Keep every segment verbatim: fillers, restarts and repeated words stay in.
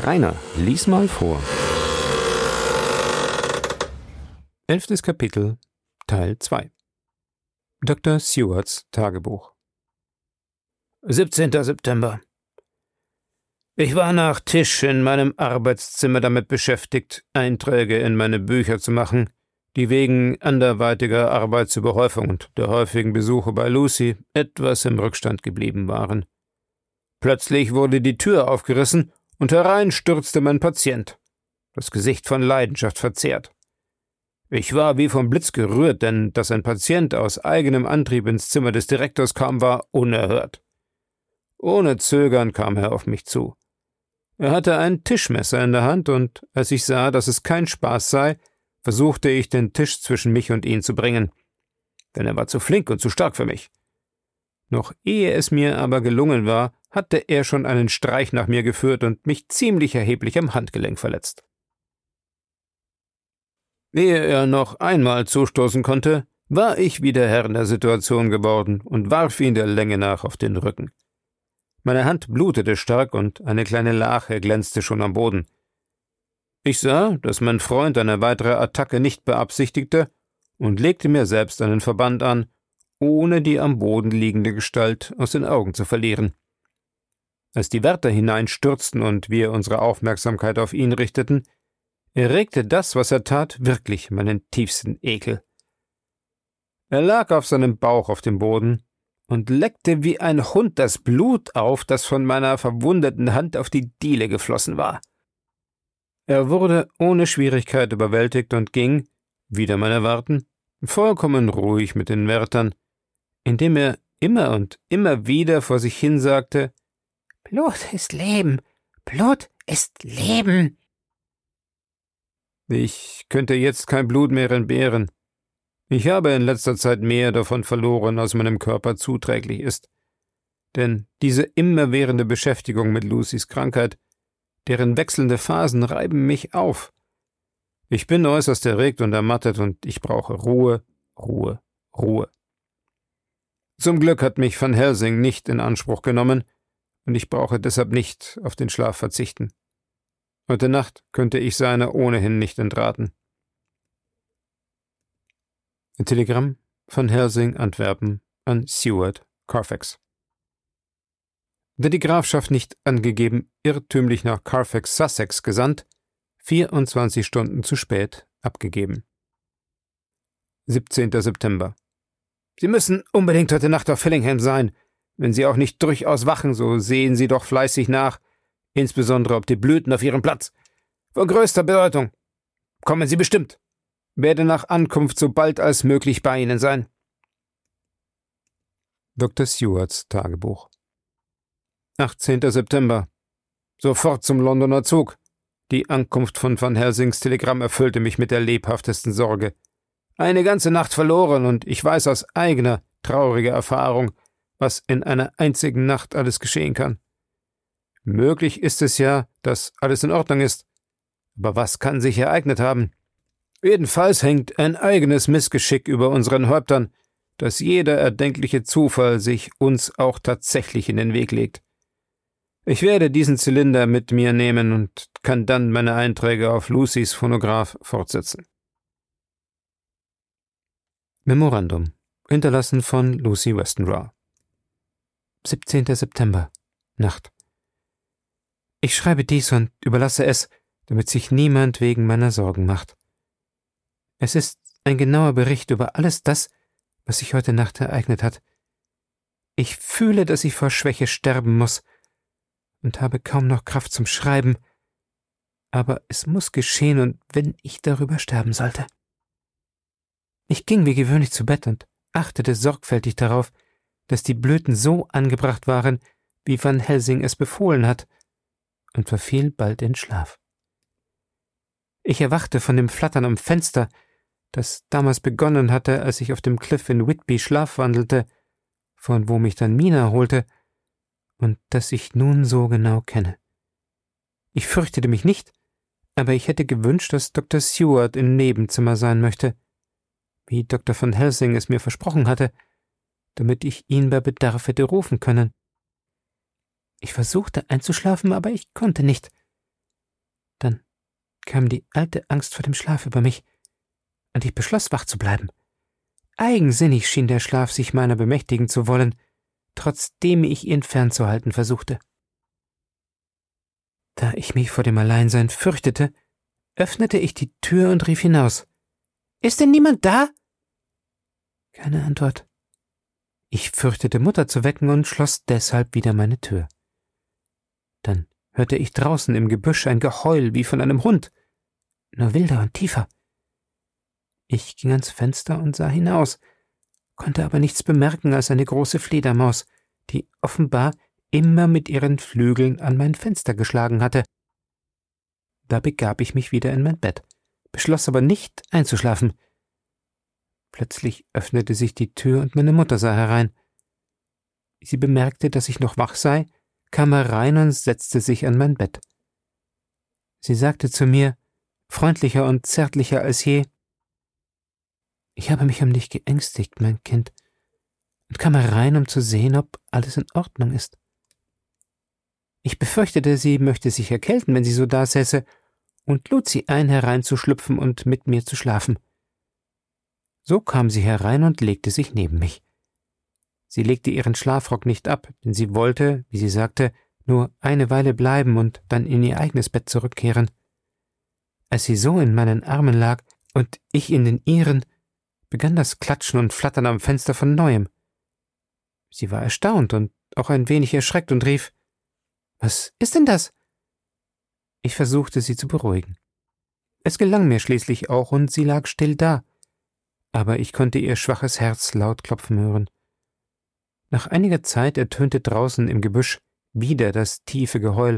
Rainer, lies mal vor. Elftes Kapitel, Teil zwei. Doktor Stewarts Tagebuch. siebzehnter September. Ich war nach Tisch in meinem Arbeitszimmer damit beschäftigt, Einträge in meine Bücher zu machen, die wegen anderweitiger Arbeitsüberhäufung und der häufigen Besuche bei Lucy etwas im Rückstand geblieben waren. Plötzlich wurde die Tür aufgerissen und herein stürzte mein Patient, das Gesicht von Leidenschaft verzerrt. Ich war wie vom Blitz gerührt, denn dass ein Patient aus eigenem Antrieb ins Zimmer des Direktors kam, war unerhört. Ohne Zögern kam er auf mich zu. Er hatte ein Tischmesser in der Hand, und als ich sah, dass es kein Spaß sei, versuchte ich, den Tisch zwischen mich und ihn zu bringen. Denn er war zu flink und zu stark für mich. Noch ehe es mir aber gelungen war, hatte er schon einen Streich nach mir geführt und mich ziemlich erheblich am Handgelenk verletzt. Ehe er noch einmal zustoßen konnte, war ich wieder Herr der Situation geworden und warf ihn der Länge nach auf den Rücken. Meine Hand blutete stark und eine kleine Lache glänzte schon am Boden. Ich sah, dass mein Freund eine weitere Attacke nicht beabsichtigte und legte mir selbst einen Verband an, ohne die am Boden liegende Gestalt aus den Augen zu verlieren. Als die Wärter hineinstürzten und wir unsere Aufmerksamkeit auf ihn richteten, erregte das, was er tat, wirklich meinen tiefsten Ekel. Er lag auf seinem Bauch auf dem Boden und leckte wie ein Hund das Blut auf, das von meiner verwundeten Hand auf die Diele geflossen war. Er wurde ohne Schwierigkeit überwältigt und ging, wider mein Erwarten, vollkommen ruhig mit den Wärtern, indem er immer und immer wieder vor sich hin sagte: »Blut ist Leben, Blut ist Leben!« Ich könnte jetzt kein Blut mehr entbehren. Ich habe in letzter Zeit mehr davon verloren, als meinem Körper zuträglich ist. Denn diese immerwährende Beschäftigung mit Lucys Krankheit, deren wechselnde Phasen reiben mich auf. Ich bin äußerst erregt und ermattet und ich brauche Ruhe, Ruhe, Ruhe. Zum Glück hat mich Van Helsing nicht in Anspruch genommen und ich brauche deshalb nicht auf den Schlaf verzichten. Heute Nacht könnte ich seiner ohnehin nicht entraten. Ein Telegramm von Helsing, Antwerpen, an Stewart, Carfax. Da die Grafschaft nicht angegeben irrtümlich nach Carfax, Sussex gesandt, vierundzwanzig Stunden zu spät abgegeben. siebzehnter September. Sie müssen unbedingt heute Nacht auf Fillingham sein. Wenn Sie auch nicht durchaus wachen, so sehen Sie doch fleißig nach, insbesondere ob die Blüten auf ihrem Platz. Von größter Bedeutung. Kommen Sie bestimmt. Werde nach Ankunft so bald als möglich bei Ihnen sein. Doktor Stewarts Tagebuch. achtzehnter September. Sofort zum Londoner Zug. Die Ankunft von Van Helsings Telegramm erfüllte mich mit der lebhaftesten Sorge. Eine ganze Nacht verloren, und ich weiß aus eigener, trauriger Erfahrung, was in einer einzigen Nacht alles geschehen kann. Möglich ist es ja, dass alles in Ordnung ist. Aber was kann sich ereignet haben? Jedenfalls hängt ein eigenes Missgeschick über unseren Häuptern, dass jeder erdenkliche Zufall sich uns auch tatsächlich in den Weg legt. Ich werde diesen Zylinder mit mir nehmen und kann dann meine Einträge auf Lucys Phonograph fortsetzen. Memorandum, hinterlassen von Lucy Westenra. siebzehnter September, Nacht. Ich schreibe dies und überlasse es, damit sich niemand wegen meiner Sorgen macht. Es ist ein genauer Bericht über alles das, was sich heute Nacht ereignet hat. Ich fühle, dass ich vor Schwäche sterben muss und habe kaum noch Kraft zum Schreiben, aber es muss geschehen, und wenn ich darüber sterben sollte. Ich ging wie gewöhnlich zu Bett und achtete sorgfältig darauf, dass die Blüten so angebracht waren, wie Van Helsing es befohlen hat, und verfiel bald in Schlaf. Ich erwachte von dem Flattern am Fenster, das damals begonnen hatte, als ich auf dem Cliff in Whitby schlafwandelte, von wo mich dann Mina holte, und das ich nun so genau kenne. Ich fürchtete mich nicht, aber ich hätte gewünscht, dass Doktor Stewart im Nebenzimmer sein möchte, wie Doktor Van Helsing es mir versprochen hatte, damit ich ihn bei Bedarf hätte rufen können. Ich versuchte einzuschlafen, aber ich konnte nicht. kam die alte Angst vor dem Schlaf über mich, und ich beschloss, wach zu bleiben. Eigensinnig schien der Schlaf sich meiner bemächtigen zu wollen, trotzdem ich ihn fernzuhalten versuchte. Da ich mich vor dem Alleinsein fürchtete, öffnete ich die Tür und rief hinaus. »Ist denn niemand da?« Keine Antwort. Ich fürchtete, Mutter zu wecken und schloss deshalb wieder meine Tür. Dann hörte ich draußen im Gebüsch ein Geheul wie von einem Hund, nur wilder und tiefer. Ich ging ans Fenster und sah hinaus, konnte aber nichts bemerken als eine große Fledermaus, die offenbar immer mit ihren Flügeln an mein Fenster geschlagen hatte. Da begab ich mich wieder in mein Bett, beschloss aber nicht einzuschlafen. Plötzlich öffnete sich die Tür und meine Mutter sah herein. Sie bemerkte, dass ich noch wach sei, kam herein und setzte sich an mein Bett. Sie sagte zu mir, freundlicher und zärtlicher als je: »Ich habe mich um dich geängstigt, mein Kind, und kam herein, um zu sehen, ob alles in Ordnung ist. Ich befürchtete, sie möchte sich erkälten, wenn sie so dasäße, und lud sie ein, hereinzuschlüpfen und mit mir zu schlafen. So kam sie herein und legte sich neben mich. Sie legte ihren Schlafrock nicht ab, denn sie wollte, wie sie sagte, nur eine Weile bleiben und dann in ihr eigenes Bett zurückkehren. Als sie so in meinen Armen lag und ich in den ihren, begann das Klatschen und Flattern am Fenster von Neuem. Sie war erstaunt und auch ein wenig erschreckt und rief: »Was ist denn das?« Ich versuchte, sie zu beruhigen. Es gelang mir schließlich auch, und sie lag still da, aber ich konnte ihr schwaches Herz laut klopfen hören. Nach einiger Zeit ertönte draußen im Gebüsch wieder das tiefe Geheul.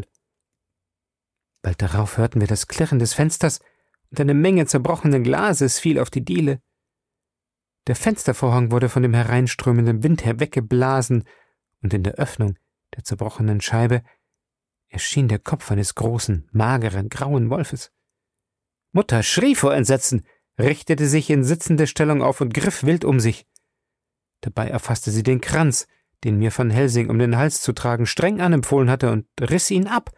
Bald darauf hörten wir das Klirren des Fensters, und eine Menge zerbrochenen Glases fiel auf die Diele. Der Fenstervorhang wurde von dem hereinströmenden Wind herweggeblasen, und in der Öffnung der zerbrochenen Scheibe erschien der Kopf eines großen, mageren, grauen Wolfes. Mutter schrie vor Entsetzen, richtete sich in sitzender Stellung auf und griff wild um sich. Dabei erfasste sie den Kranz, den mir Van Helsing um den Hals zu tragen streng anempfohlen hatte, und riss ihn ab.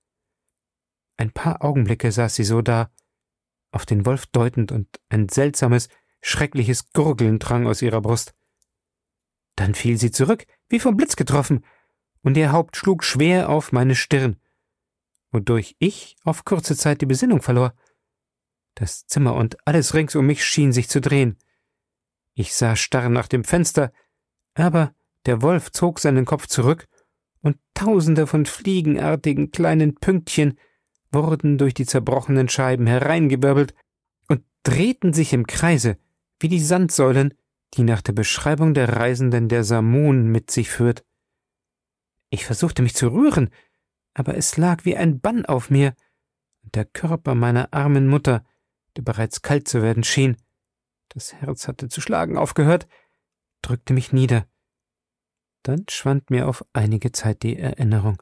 Ein paar Augenblicke saß sie so da, auf den Wolf deutend, und ein seltsames, schreckliches Gurgeln drang aus ihrer Brust. Dann fiel sie zurück, wie vom Blitz getroffen, und ihr Haupt schlug schwer auf meine Stirn, wodurch ich auf kurze Zeit die Besinnung verlor. Das Zimmer und alles rings um mich schien sich zu drehen. Ich sah starr nach dem Fenster, aber der Wolf zog seinen Kopf zurück, und tausende von fliegenartigen kleinen Pünktchen wurden durch die zerbrochenen Scheiben hereingewirbelt und drehten sich im Kreise, wie die Sandsäulen, die nach der Beschreibung der Reisenden der Samoan mit sich führt. Ich versuchte mich zu rühren, aber es lag wie ein Bann auf mir, und der Körper meiner armen Mutter, der bereits kalt zu werden schien, das Herz hatte zu schlagen aufgehört, drückte mich nieder. Dann schwand mir auf einige Zeit die Erinnerung.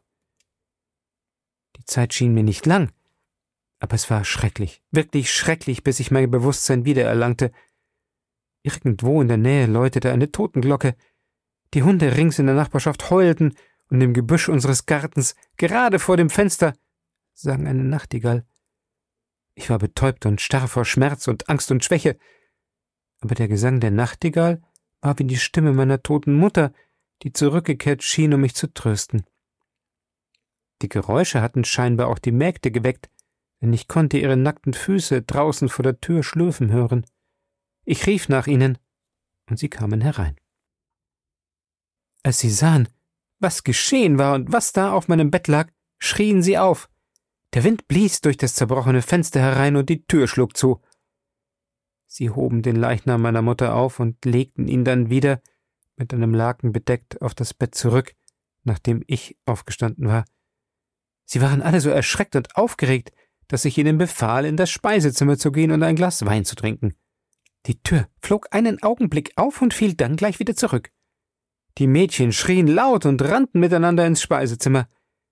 Die Zeit schien mir nicht lang, aber es war schrecklich, wirklich schrecklich, bis ich mein Bewusstsein wiedererlangte. Irgendwo in der Nähe läutete eine Totenglocke. Die Hunde rings in der Nachbarschaft heulten, und im Gebüsch unseres Gartens, gerade vor dem Fenster, sang eine Nachtigall. Ich war betäubt und starr vor Schmerz und Angst und Schwäche, aber der Gesang der Nachtigall war wie die Stimme meiner toten Mutter, die zurückgekehrt schien, um mich zu trösten. Die Geräusche hatten scheinbar auch die Mägde geweckt, denn ich konnte ihre nackten Füße draußen vor der Tür schlürfen hören. Ich rief nach ihnen, und sie kamen herein. Als sie sahen, was geschehen war und was da auf meinem Bett lag, schrien sie auf. Der Wind blies durch das zerbrochene Fenster herein, und die Tür schlug zu. Sie hoben den Leichnam meiner Mutter auf und legten ihn dann wieder, mit einem Laken bedeckt, auf das Bett zurück, nachdem ich aufgestanden war. Sie waren alle so erschreckt und aufgeregt, dass ich ihnen befahl, in das Speisezimmer zu gehen und ein Glas Wein zu trinken. Die Tür flog einen Augenblick auf und fiel dann gleich wieder zurück. Die Mädchen schrien laut und rannten miteinander ins Speisezimmer.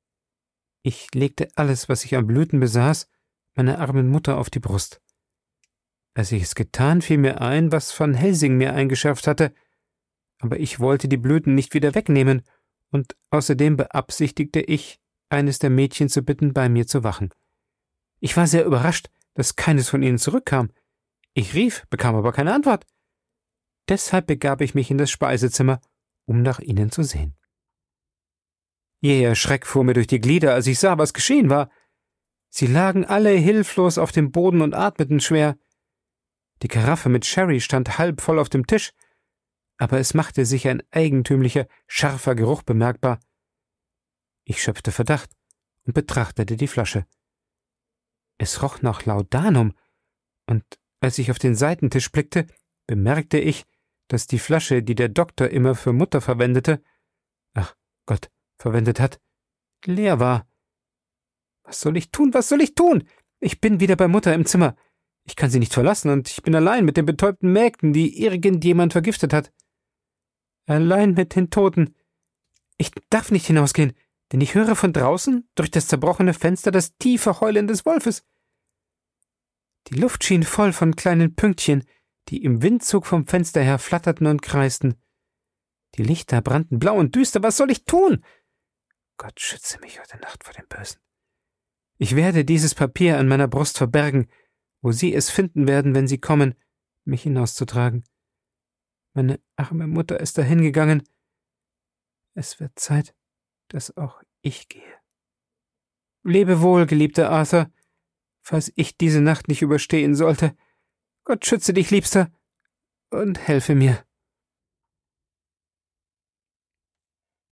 Ich legte alles, was ich an Blüten besaß, meiner armen Mutter auf die Brust. Als ich es getan, fiel mir ein, was Van Helsing mir eingeschärft hatte, aber ich wollte die Blüten nicht wieder wegnehmen, und außerdem beabsichtigte ich, eines der Mädchen zu bitten, bei mir zu wachen. Ich war sehr überrascht, dass keines von ihnen zurückkam. Ich rief, bekam aber keine Antwort. Deshalb begab ich mich in das Speisezimmer, um nach ihnen zu sehen. Jäher Schreck fuhr mir durch die Glieder, als ich sah, was geschehen war. Sie lagen alle hilflos auf dem Boden und atmeten schwer. Die Karaffe mit Sherry stand halb voll auf dem Tisch, aber es machte sich ein eigentümlicher, scharfer Geruch bemerkbar. Ich schöpfte Verdacht und betrachtete die Flasche. Es roch nach Laudanum, und als ich auf den Seitentisch blickte, bemerkte ich, dass die Flasche, die der Doktor immer für Mutter verwendete, ach Gott, verwendet hat, leer war. Was soll ich tun, was soll ich tun? Ich bin wieder bei Mutter im Zimmer. Ich kann sie nicht verlassen, und ich bin allein mit den betäubten Mägden, die irgendjemand vergiftet hat. Allein mit den Toten. Ich darf nicht hinausgehen, denn ich höre von draußen, durch das zerbrochene Fenster, das tiefe Heulen des Wolfes. Die Luft schien voll von kleinen Pünktchen, die im Windzug vom Fenster her flatterten und kreisten. Die Lichter brannten blau und düster. Was soll ich tun? Gott schütze mich heute Nacht vor dem Bösen. Ich werde dieses Papier an meiner Brust verbergen, wo Sie es finden werden, wenn Sie kommen, mich hinauszutragen. Meine arme Mutter ist dahingegangen. Es wird Zeit, dass auch ich gehe. Lebe wohl, geliebter Arthur, falls ich diese Nacht nicht überstehen sollte. Gott schütze dich, Liebster, und helfe mir.